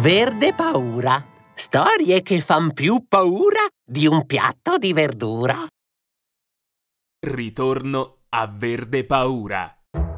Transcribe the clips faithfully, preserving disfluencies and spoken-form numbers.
Verde paura. Storie che fan più paura di un piatto di verdura. Ritorno a Verde paura.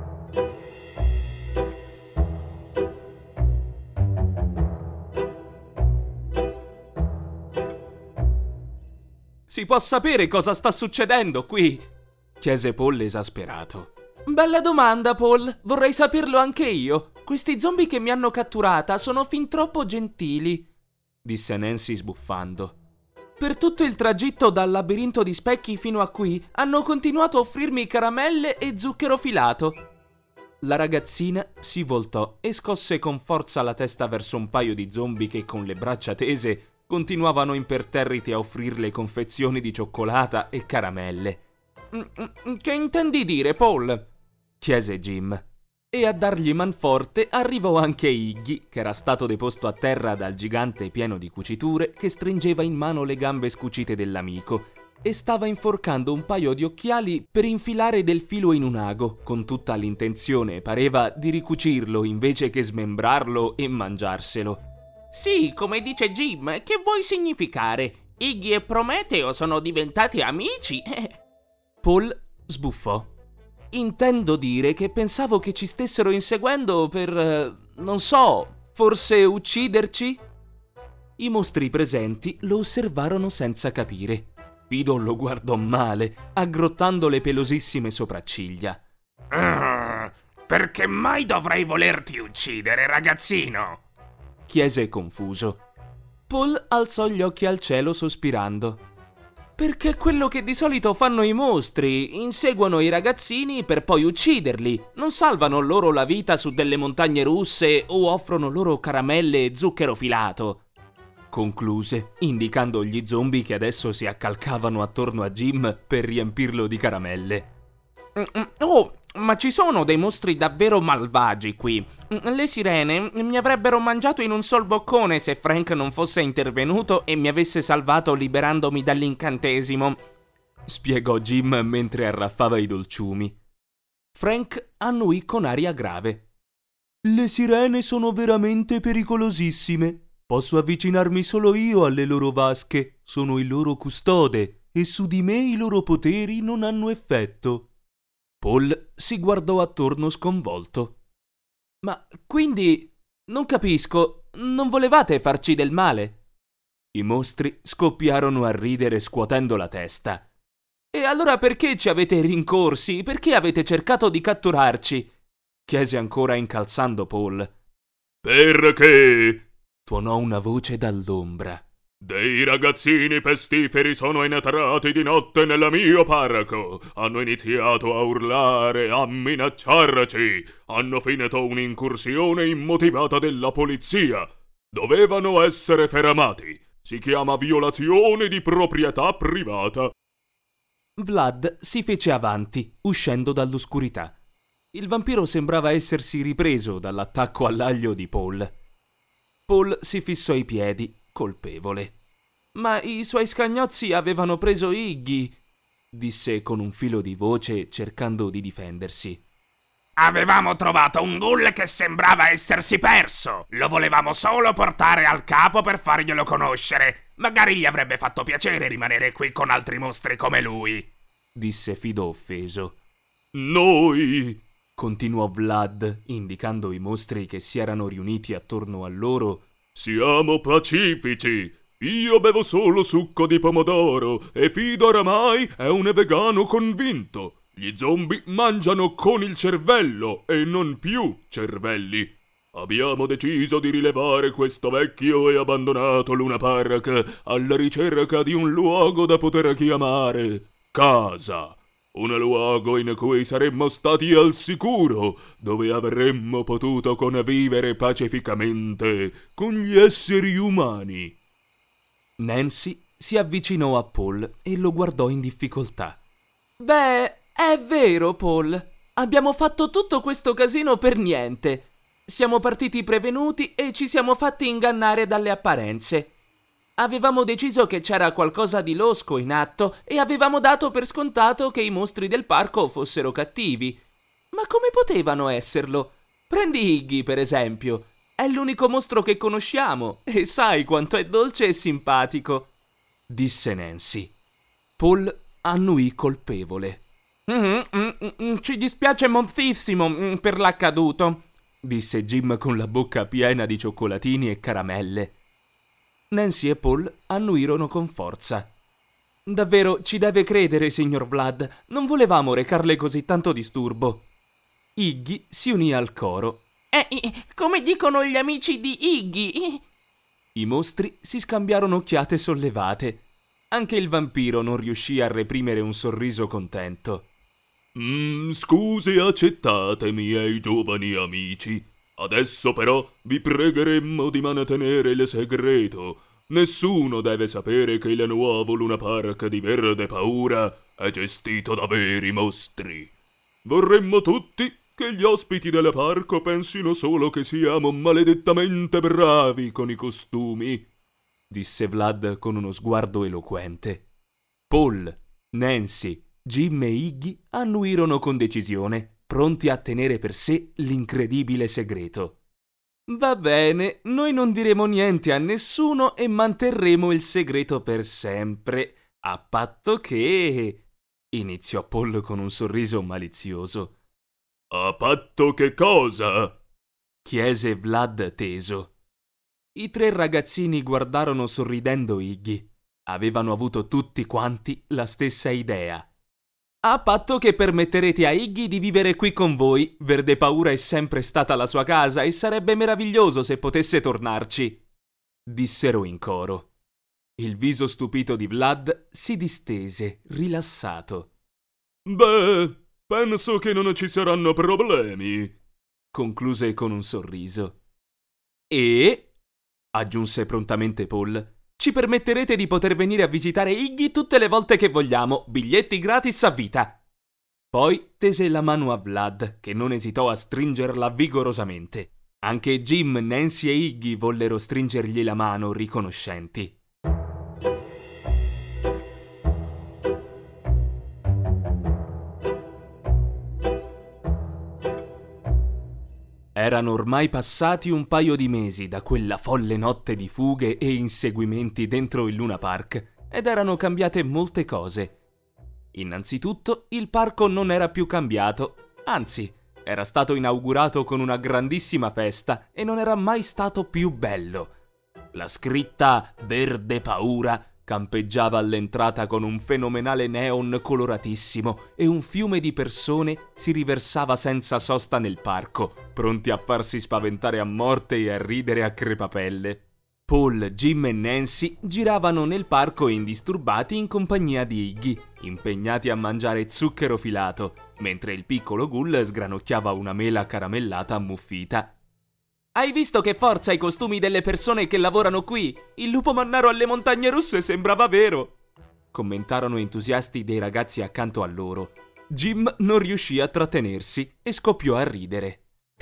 Si può sapere cosa sta succedendo qui? Chiese Paul esasperato. Bella domanda, Paul. Vorrei saperlo anche io. Questi zombie che mi hanno catturata sono fin troppo gentili, disse Nancy sbuffando. Per tutto il tragitto dal labirinto di specchi fino a qui hanno continuato a offrirmi caramelle e zucchero filato. La ragazzina si voltò e scosse con forza la testa verso un paio di zombie che con le braccia tese continuavano imperterriti a offrirle confezioni di cioccolata e caramelle. «Che intendi dire, Paul?» chiese Jim. E a dargli manforte arrivò anche Iggy, che era stato deposto a terra dal gigante pieno di cuciture che stringeva in mano le gambe scucite dell'amico e stava inforcando un paio di occhiali per infilare del filo in un ago, con tutta l'intenzione, pareva, di ricucirlo invece che smembrarlo e mangiarselo. Sì, come dice Jim, che vuoi significare? Iggy e Prometeo sono diventati amici? Paul sbuffò. Intendo dire che pensavo che ci stessero inseguendo per, eh, non so, forse ucciderci? I mostri presenti lo osservarono senza capire. Fido lo guardò male, aggrottando le pelosissime sopracciglia. Uh, perché mai dovrei volerti uccidere, ragazzino? Chiese confuso. Paul alzò gli occhi al cielo sospirando. Perché è quello che di solito fanno i mostri, inseguono i ragazzini per poi ucciderli, non salvano loro la vita su delle montagne russe o offrono loro caramelle e zucchero filato. Concluse, indicando gli zombie che adesso si accalcavano attorno a Jim per riempirlo di caramelle. Oh, ma ci sono dei mostri davvero malvagi qui. Le sirene mi avrebbero mangiato in un sol boccone se Frank non fosse intervenuto e mi avesse salvato liberandomi dall'incantesimo, spiegò Jim mentre arraffava i dolciumi. Frank annuì con aria grave. Le sirene sono veramente pericolosissime. Posso avvicinarmi solo io alle loro vasche, sono il loro custode e su di me i loro poteri non hanno effetto. Paul si guardò attorno sconvolto. Ma quindi, non capisco, non volevate farci del male? I mostri scoppiarono a ridere scuotendo la testa. E allora perché ci avete rincorsi? Perché avete cercato di catturarci? Chiese ancora incalzando Paul. Perché? Tuonò una voce dall'ombra. Dei ragazzini pestiferi sono entrati di notte nel mio parco. Hanno iniziato a urlare, a minacciarci. Hanno finito un'incursione immotivata della polizia. Dovevano essere fermati. Si chiama violazione di proprietà privata. Vlad si fece avanti, uscendo dall'oscurità. Il vampiro sembrava essersi ripreso dall'attacco all'aglio di Paul. Paul si fissò i piedi, colpevole. Ma i suoi scagnozzi avevano preso Iggy, disse con un filo di voce cercando di difendersi. Avevamo trovato un ghoul che sembrava essersi perso. Lo volevamo solo portare al capo per farglielo conoscere. Magari gli avrebbe fatto piacere rimanere qui con altri mostri come lui, disse Fido offeso. Noi, continuò Vlad, indicando i mostri che si erano riuniti attorno a loro, siamo pacifici. Io bevo solo succo di pomodoro e Fido oramai è un vegano convinto. Gli zombie mangiano con il cervello e non più cervelli. Abbiamo deciso di rilevare questo vecchio e abbandonato Luna Park alla ricerca di un luogo da poter chiamare casa. Un luogo in cui saremmo stati al sicuro, dove avremmo potuto convivere pacificamente con gli esseri umani. Nancy si avvicinò a Paul e lo guardò in difficoltà. Beh, è vero, Paul. Abbiamo fatto tutto questo casino per niente. Siamo partiti prevenuti e ci siamo fatti ingannare dalle apparenze. Avevamo deciso che c'era qualcosa di losco in atto e avevamo dato per scontato che i mostri del parco fossero cattivi. Ma come potevano esserlo? Prendi Iggy, per esempio. È l'unico mostro che conosciamo e sai quanto è dolce e simpatico, disse Nancy. Paul annuì colpevole. Mm, mm, mm, ci dispiace moltissimo mm, per l'accaduto, disse Jim con la bocca piena di cioccolatini e caramelle. Nancy e Paul annuirono con forza. Davvero ci deve credere, signor Vlad. Non volevamo recarle così tanto disturbo. Iggy si unì al coro. Eh, come dicono gli amici di Iggy? I mostri si scambiarono occhiate sollevate. Anche il vampiro non riuscì a reprimere un sorriso contento. Mm, scusi accettate, miei giovani amici. Adesso però vi pregheremmo di mantenere il segreto. Nessuno deve sapere che il nuovo Luna Park di Verde Paura è gestito da veri mostri. Vorremmo tutti che gli ospiti del parco pensino solo che siamo maledettamente bravi con i costumi, disse Vlad con uno sguardo eloquente. Paul, Nancy, Jim e Iggy annuirono con decisione, pronti a tenere per sé l'incredibile segreto. Va bene, noi non diremo niente a nessuno e manterremo il segreto per sempre, a patto che... iniziò Paul con un sorriso malizioso. A patto che cosa? Chiese Vlad teso. I tre ragazzini guardarono sorridendo Iggy. Avevano avuto tutti quanti la stessa idea. A patto che permetterete a Iggy di vivere qui con voi. Verde Paura è sempre stata la sua casa e sarebbe meraviglioso se potesse tornarci, dissero in coro. Il viso stupito di Vlad si distese, rilassato. Beh, penso che non ci saranno problemi, concluse con un sorriso. E, aggiunse prontamente Paul, ci permetterete di poter venire a visitare Iggy tutte le volte che vogliamo, biglietti gratis a vita. Poi tese la mano a Vlad, che non esitò a stringerla vigorosamente. Anche Jim, Nancy e Iggy vollero stringergli la mano riconoscenti. Erano ormai passati un paio di mesi da quella folle notte di fughe e inseguimenti dentro il Luna Park ed erano cambiate molte cose. Innanzitutto, il parco non era più cambiato, anzi, era stato inaugurato con una grandissima festa e non era mai stato più bello. La scritta Verde Paura campeggiava all'entrata con un fenomenale neon coloratissimo e un fiume di persone si riversava senza sosta nel parco, pronti a farsi spaventare a morte e a ridere a crepapelle. Paul, Jim e Nancy giravano nel parco indisturbati in compagnia di Iggy, impegnati a mangiare zucchero filato, mentre il piccolo Ghoul sgranocchiava una mela caramellata ammuffita. Hai visto che forza i costumi delle persone che lavorano qui? Il lupo mannaro alle montagne russe sembrava vero, commentarono entusiasti dei ragazzi accanto a loro. Jim non riuscì a trattenersi e scoppiò a ridere.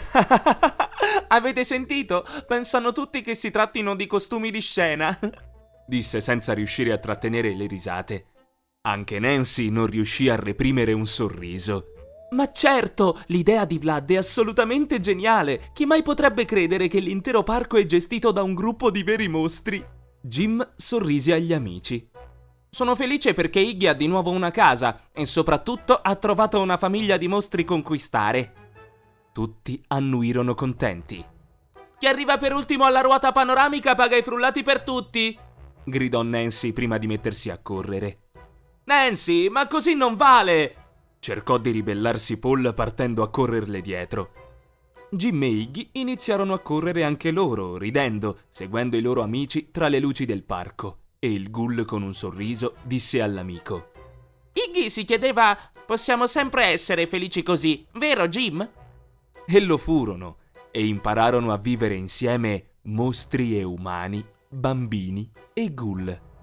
Avete sentito? Pensano tutti che si trattino di costumi di scena, disse senza riuscire a trattenere le risate. Anche Nancy non riuscì a reprimere un sorriso. Ma certo, l'idea di Vlad è assolutamente geniale. Chi mai potrebbe credere che l'intero parco è gestito da un gruppo di veri mostri? Jim sorrise agli amici. Sono felice perché Iggy ha di nuovo una casa e soprattutto ha trovato una famiglia di mostri conquistare. Tutti annuirono contenti. Chi arriva per ultimo alla ruota panoramica paga i frullati per tutti, gridò Nancy prima di mettersi a correre. Nancy, ma così non vale! Cercò di ribellarsi Paul partendo a correrle dietro. Jim e Iggy iniziarono a correre anche loro, ridendo, seguendo i loro amici tra le luci del parco. E il Ghoul con un sorriso disse all'amico: Iggy si chiedeva, possiamo sempre essere felici così, vero Jim? E lo furono, e impararono a vivere insieme mostri e umani, bambini e Ghoul.